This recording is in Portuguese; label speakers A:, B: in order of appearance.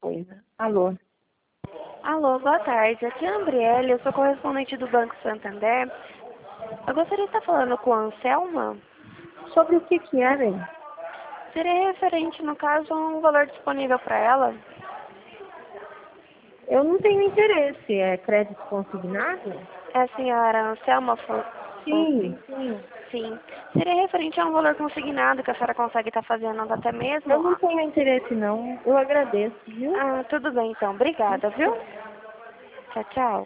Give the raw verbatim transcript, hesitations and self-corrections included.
A: coisa. Alô?
B: Alô, boa tarde. Aqui é a Andriele, eu sou correspondente do Banco Santander. Eu gostaria de estar falando com a Anselma.
A: Sobre o que que é, bem?
B: Seria referente, no caso, a um valor disponível para ela?
A: Eu não tenho interesse. É crédito consignado?
B: É a senhora Anselma? Fon-
A: Sim, sim.
B: Sim. Seria referente a um valor consignado que a senhora consegue estar fazendo até mesmo?
A: Eu não tenho interesse, não. Eu agradeço, viu?
B: Ah, tudo bem então. Obrigada, viu? Tchau, tchau.